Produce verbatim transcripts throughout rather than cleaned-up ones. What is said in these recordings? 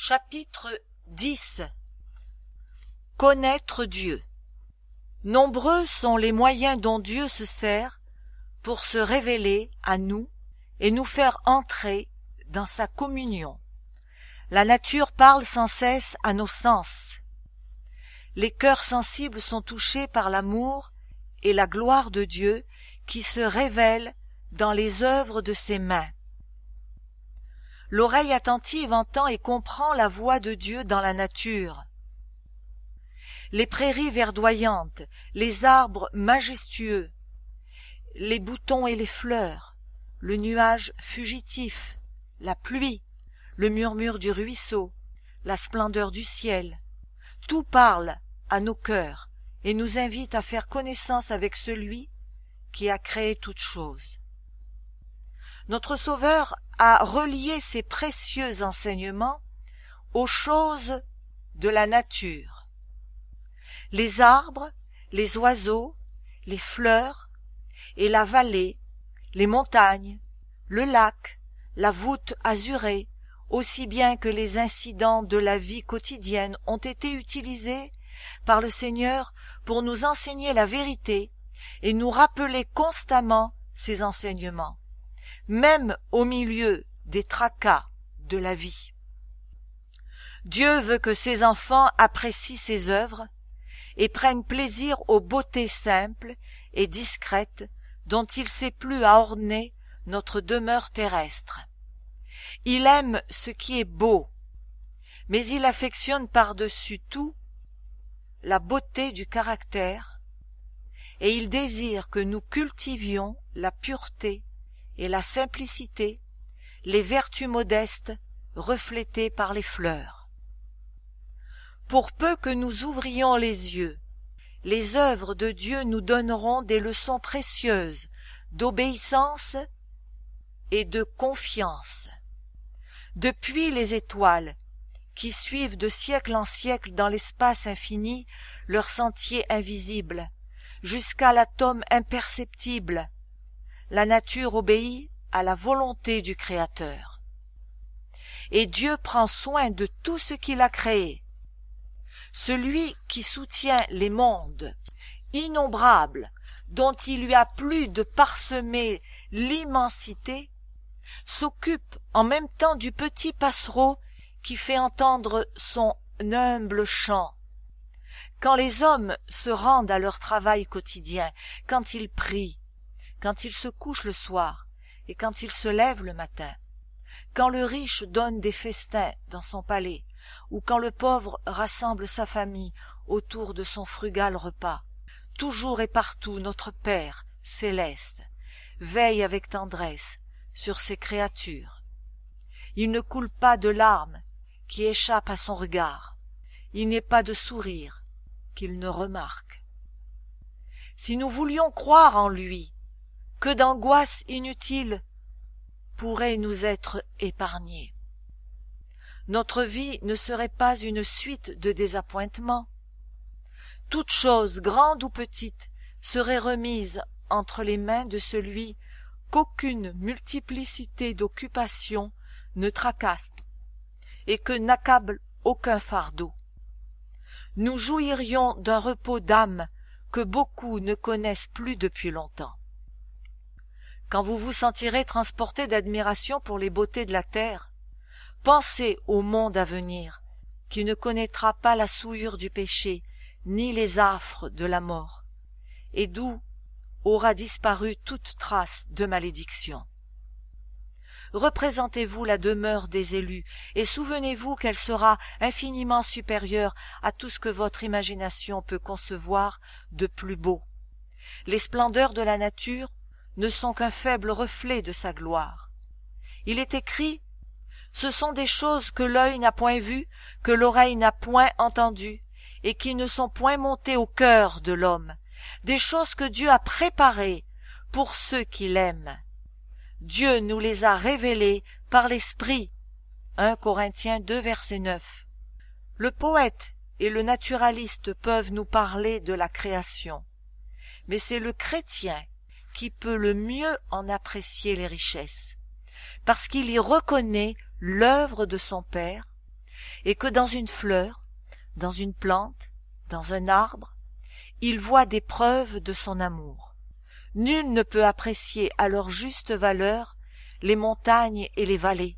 Chapitre dix. Connaître Dieu. Nombreux sont les moyens dont Dieu se sert pour se révéler à nous et nous faire entrer dans sa communion. La nature parle sans cesse à nos sens. Les cœurs sensibles sont touchés par l'amour et la gloire de Dieu qui se révèlent dans les œuvres de ses mains. L'oreille attentive entend et comprend la voix de Dieu dans la nature. Les prairies verdoyantes, les arbres majestueux, les boutons et les fleurs, le nuage fugitif, la pluie, le murmure du ruisseau, la splendeur du ciel, tout parle à nos cœurs et nous invite à faire connaissance avec celui qui a créé toutes choses. Notre Sauveur a relié ces précieux enseignements aux choses de la nature. Les arbres, les oiseaux, les fleurs et la vallée, les montagnes, le lac, la voûte azurée, aussi bien que les incidents de la vie quotidienne ont été utilisés par le Seigneur pour nous enseigner la vérité et nous rappeler constamment ses enseignements, même au milieu des tracas de la vie. Dieu veut que ses enfants apprécient ses œuvres et prennent plaisir aux beautés simples et discrètes dont il s'est plu à orner notre demeure terrestre. Il aime ce qui est beau, mais il affectionne par-dessus tout la beauté du caractère, et il désire que nous cultivions la pureté et la simplicité, les vertus modestes reflétées par les fleurs. Pour peu que nous ouvrions les yeux, les œuvres de Dieu nous donneront des leçons précieuses d'obéissance et de confiance. Depuis les étoiles, qui suivent de siècle en siècle dans l'espace infini leur sentier invisible, jusqu'à l'atome imperceptible, la nature obéit à la volonté du Créateur. Et Dieu prend soin de tout ce qu'il a créé. Celui qui soutient les mondes innombrables dont il lui a plu de parsemer l'immensité, s'occupe en même temps du petit passereau qui fait entendre son humble chant. Quand les hommes se rendent à leur travail quotidien, quand ils prient, quand ils se couchent le soir et quand ils se lèvent le matin, quand le riche donne des festins dans son palais, ou quand le pauvre rassemble sa famille autour de son frugal repas, toujours et partout notre Père céleste veille avec tendresse sur ses créatures. Il ne coule pas de larmes qui échappent à son regard, il n'est pas de sourire qu'il ne remarque. Si nous voulions croire en lui, que d'angoisses inutiles pourraient nous être épargnées. Notre vie ne serait pas une suite de désappointements. Toute chose, grande ou petite, serait remise entre les mains de celui qu'aucune multiplicité d'occupations ne tracasse et que n'accable aucun fardeau. Nous jouirions d'un repos d'âme que beaucoup ne connaissent plus depuis longtemps. Quand vous vous sentirez transporté d'admiration pour les beautés de la terre, pensez au monde à venir, qui ne connaîtra pas la souillure du péché, ni les affres de la mort, et d'où aura disparu toute trace de malédiction. Représentez-vous la demeure des élus, et souvenez-vous qu'elle sera infiniment supérieure à tout ce que votre imagination peut concevoir de plus beau. Les splendeurs de la nature ne sont qu'un faible reflet de sa gloire. Il est écrit: ce sont des choses que l'œil n'a point vues, que l'oreille n'a point entendues, et qui ne sont point montées au cœur de l'homme, des choses que Dieu a préparées pour ceux qui l'aiment. Dieu nous les a révélées par l'Esprit. un Corinthiens deux, verset neuf. Le poète et le naturaliste peuvent nous parler de la création, mais c'est le chrétien qui peut le mieux en apprécier les richesses, parce qu'il y reconnaît l'œuvre de son Père et que dans une fleur, dans une plante, dans un arbre, il voit des preuves de son amour. Nul ne peut apprécier à leur juste valeur les montagnes et les vallées,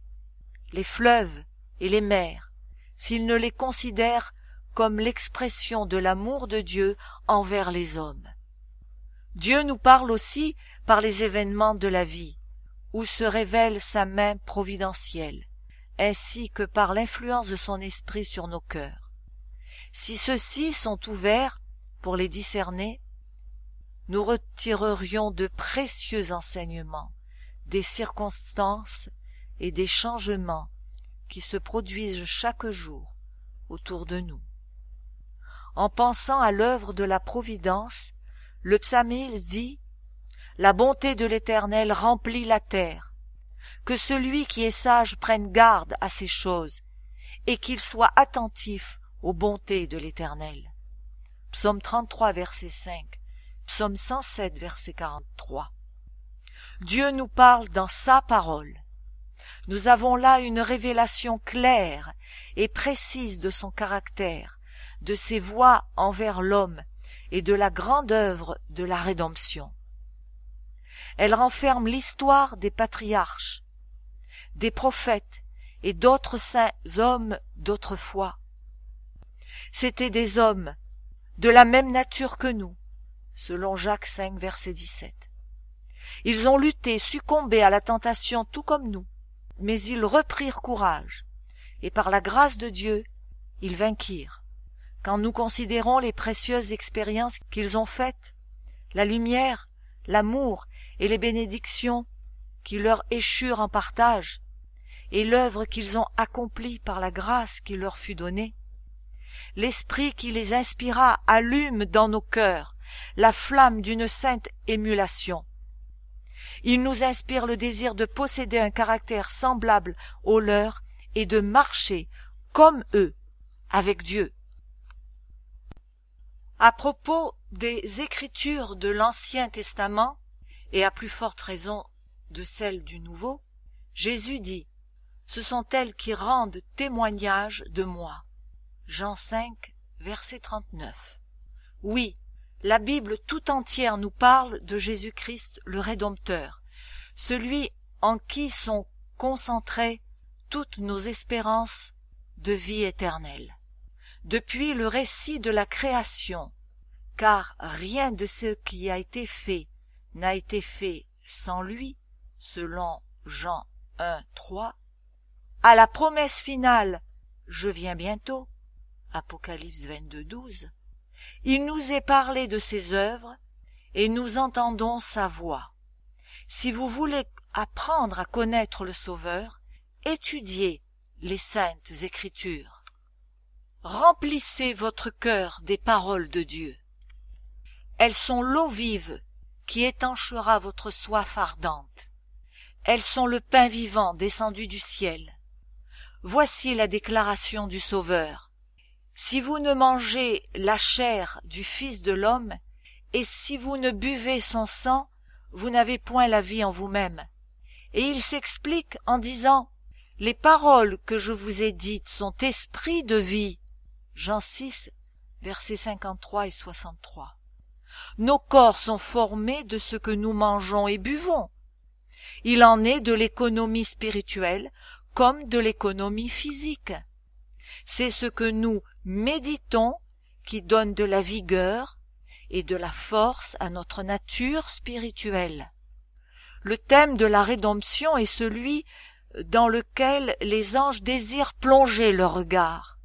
les fleuves et les mers, s'il ne les considère comme l'expression de l'amour de Dieu envers les hommes. Dieu nous parle aussi par les événements de la vie, où se révèle sa main providentielle, ainsi que par l'influence de son esprit sur nos cœurs. Si ceux-ci sont ouverts pour les discerner, nous retirerions de précieux enseignements des circonstances et des changements qui se produisent chaque jour autour de nous. En pensant à l'œuvre de la providence, le psalmiste dit « La bonté de l'Éternel remplit la terre, que celui qui est sage prenne garde à ces choses, et qu'il soit attentif aux bontés de l'Éternel. » Psaume trente-trois, verset cinq, Psaume cent sept, verset quarante-trois. Dieu nous parle dans sa parole. Nous avons là une révélation claire et précise de son caractère, de ses voies envers l'homme et de la grande œuvre de la rédemption. Elle renferme l'histoire des patriarches, des prophètes et d'autres saints hommes d'autrefois. C'étaient des hommes de la même nature que nous, selon Jacques cinq, verset dix-sept. Ils ont lutté, succombé à la tentation tout comme nous, mais ils reprirent courage, et par la grâce de Dieu, ils vainquirent. Quand nous considérons les précieuses expériences qu'ils ont faites, la lumière, l'amour et les bénédictions qui leur échurent en partage, et l'œuvre qu'ils ont accomplie par la grâce qui leur fut donnée, l'esprit qui les inspira allume dans nos cœurs la flamme d'une sainte émulation. Il nous inspire le désir de posséder un caractère semblable au leur et de marcher, comme eux, avec Dieu. À propos des Écritures de l'Ancien Testament, et à plus forte raison de celles du Nouveau, Jésus dit « Ce sont elles qui rendent témoignage de moi. » Jean cinq, verset trente-neuf. Oui, la Bible tout entière nous parle de Jésus-Christ le Rédempteur, celui en qui sont concentrées toutes nos espérances de vie éternelle. Depuis le récit de la création, car rien de ce qui a été fait n'a été fait sans lui, selon Jean un, trois, à la promesse finale « Je viens bientôt », Apocalypse vingt-deux, douze, il nous est parlé de ses œuvres et nous entendons sa voix. Si vous voulez apprendre à connaître le Sauveur, étudiez les saintes Écritures. Remplissez votre cœur des paroles de Dieu. Elles sont l'eau vive qui étanchera votre soif ardente. Elles sont le pain vivant descendu du ciel. Voici la déclaration du Sauveur. Si vous ne mangez la chair du Fils de l'homme, et si vous ne buvez son sang, vous n'avez point la vie en vous-même. Et il s'explique en disant « Les paroles que je vous ai dites sont esprit de vie. » Jean six, versets cinquante-trois et soixante-trois. Nos corps sont formés de ce que nous mangeons et buvons. Il en est de l'économie spirituelle comme de l'économie physique. C'est ce que nous méditons qui donne de la vigueur et de la force à notre nature spirituelle. Le thème de la rédemption est celui dans lequel les anges désirent plonger leur regard.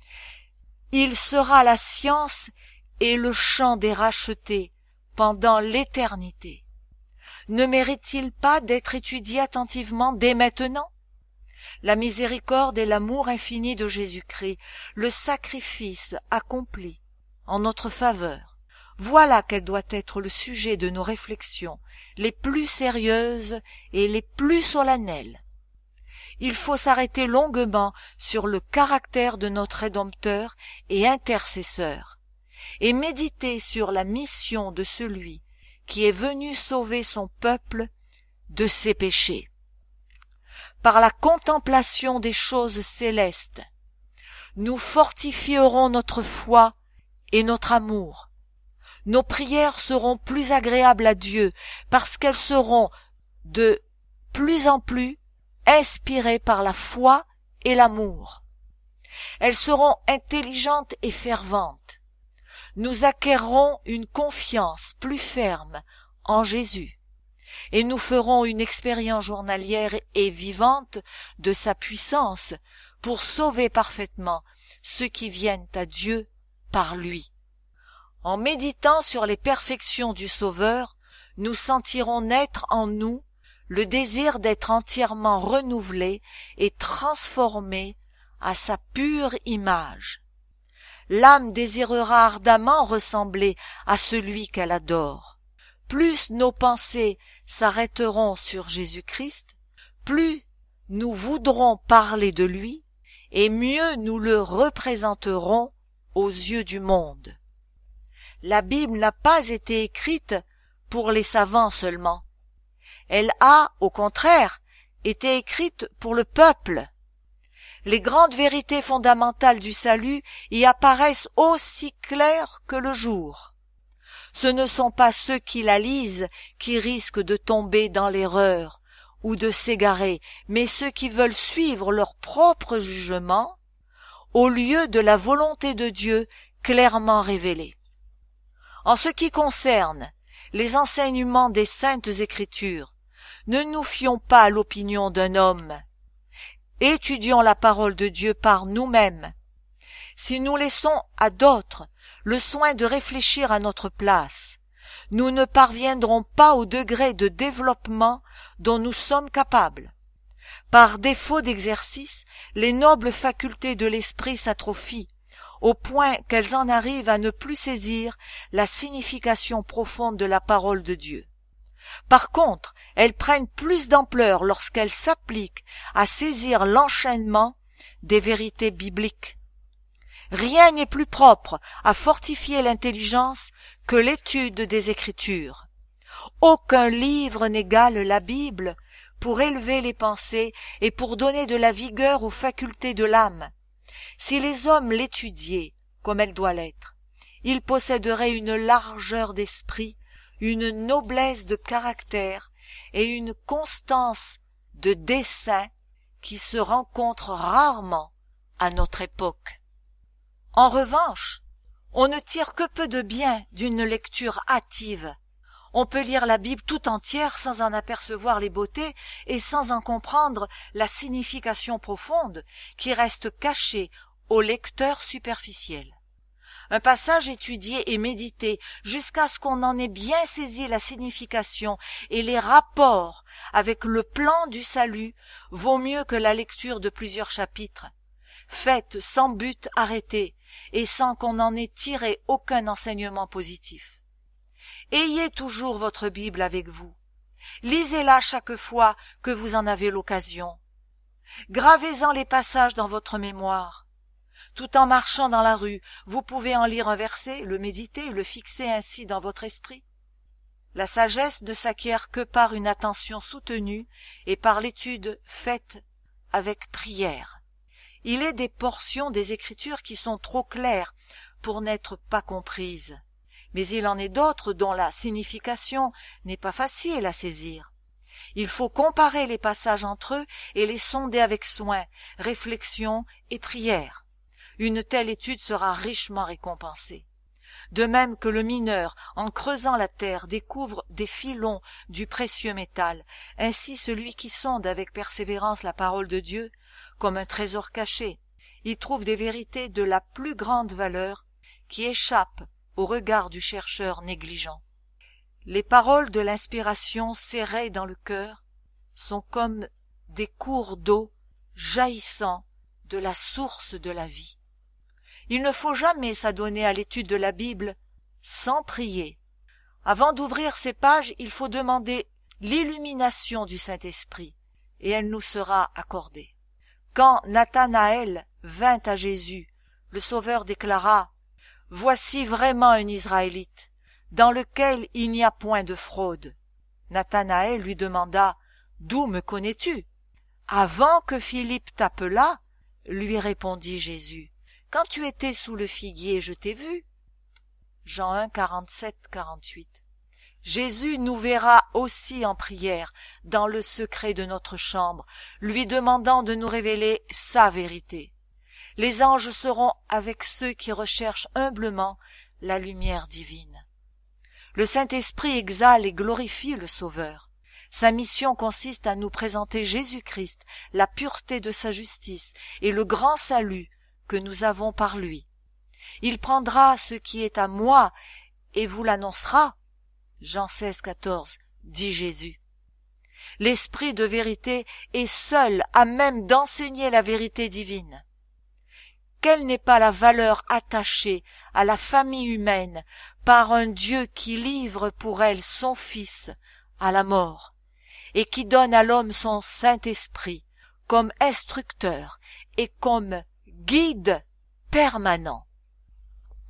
Il sera la science et le chant des rachetés pendant l'éternité. Ne mérite-t-il pas d'être étudié attentivement dès maintenant? La miséricorde et l'amour infini de Jésus-Christ, le sacrifice accompli en notre faveur, voilà quel doit être le sujet de nos réflexions les plus sérieuses et les plus solennelles. Il faut s'arrêter longuement sur le caractère de notre Rédempteur et intercesseur, et méditer sur la mission de celui qui est venu sauver son peuple de ses péchés. par la contemplation des choses célestes. Nous fortifierons notre foi et notre amour. Nos prières seront plus agréables à Dieu parce qu'elles seront de plus en plus inspirées par la foi et l'amour. Elles seront intelligentes et ferventes. Nous acquerrons une confiance plus ferme en Jésus et nous ferons une expérience journalière et vivante de sa puissance pour sauver parfaitement ceux qui viennent à Dieu par lui. En méditant sur les perfections du Sauveur, nous sentirons naître en nous le désir d'être entièrement renouvelés et transformés à sa pure image. L'âme désirera ardemment ressembler à celui qu'elle adore. Plus nos pensées s'arrêteront sur Jésus-Christ, plus nous voudrons parler de lui, et mieux nous le représenterons aux yeux du monde. La Bible n'a pas été écrite pour les savants seulement. Elle a, au contraire, été écrite pour le peuple. Les grandes vérités fondamentales du salut y apparaissent aussi claires que le jour. Ce ne sont pas ceux qui la lisent qui risquent de tomber dans l'erreur ou de s'égarer, mais ceux qui veulent suivre leur propre jugement au lieu de la volonté de Dieu clairement révélée. En ce qui concerne les enseignements des Saintes Écritures, ne nous fions pas à l'opinion d'un homme. Étudions la parole de Dieu par nous-mêmes. Si nous laissons à d'autres le soin de réfléchir à notre place, nous ne parviendrons pas au degré de développement dont nous sommes capables. Par défaut d'exercice, les nobles facultés de l'esprit s'atrophient, au point qu'elles en arrivent à ne plus saisir la signification profonde de la parole de Dieu. Par contre, elles prennent plus d'ampleur lorsqu'elles s'appliquent à saisir l'enchaînement des vérités bibliques. Rien n'est plus propre à fortifier l'intelligence que l'étude des Écritures. Aucun livre n'égale la Bible pour élever les pensées et pour donner de la vigueur aux facultés de l'âme. Si les hommes l'étudiaient comme elle doit l'être, ils posséderaient une largeur d'esprit, une noblesse de caractère et une constance de dessein qui se rencontrent rarement à notre époque. En revanche, on ne tire que peu de bien d'une lecture hâtive. On peut lire la Bible tout entière sans en apercevoir les beautés et sans en comprendre la signification profonde qui reste cachée au lecteur superficiel. Un passage étudié et médité jusqu'à ce qu'on en ait bien saisi la signification et les rapports avec le plan du salut vaut mieux que la lecture de plusieurs chapitres, faite sans but arrêté et sans qu'on en ait tiré aucun enseignement positif. Ayez toujours votre Bible avec vous. Lisez-la chaque fois que vous en avez l'occasion. Gravez-en les passages dans votre mémoire. Tout en marchant dans la rue, vous pouvez en lire un verset, le méditer, le fixer ainsi dans votre esprit. La sagesse ne s'acquiert que par une attention soutenue et par l'étude faite avec prière. Il est des portions des Écritures qui sont trop claires pour n'être pas comprises, mais il en est d'autres dont la signification n'est pas facile à saisir. Il faut comparer les passages entre eux et les sonder avec soin, réflexion et prière. Une telle étude sera richement récompensée. De même que le mineur, en creusant la terre, découvre des filons du précieux métal, ainsi celui qui sonde avec persévérance la parole de Dieu, comme un trésor caché, y trouve des vérités de la plus grande valeur qui échappent au regard du chercheur négligent. Les paroles de l'inspiration serrées dans le cœur sont comme des cours d'eau jaillissant de la source de la vie. Il ne faut jamais s'adonner à l'étude de la Bible sans prier. Avant d'ouvrir ces pages, il faut demander l'illumination du Saint-Esprit, et elle nous sera accordée. Quand Nathanaël vint à Jésus, le Sauveur déclara « Voici vraiment un Israélite, dans lequel il n'y a point de fraude. » Nathanaël lui demanda « D'où me connais-tu » Avant que Philippe t'appelât, lui répondit Jésus, quand tu étais sous le figuier, je t'ai vu. Jean un, quarante-sept, quarante-huit. Jésus nous verra aussi en prière, dans le secret de notre chambre, lui demandant de nous révéler sa vérité. Les anges seront avec ceux qui recherchent humblement la lumière divine. Le Saint-Esprit exale et glorifie le Sauveur. Sa mission consiste à nous présenter Jésus-Christ, la pureté de sa justice et le grand salut que nous avons par lui. Il prendra ce qui est à moi et vous l'annoncera. Jean seize, quatorze, dit Jésus. L'Esprit de vérité est seul à même d'enseigner la vérité divine. Quelle n'est pas la valeur attachée à la famille humaine par un Dieu qui livre pour elle son Fils à la mort et qui donne à l'homme son Saint-Esprit comme instructeur et comme guide permanent.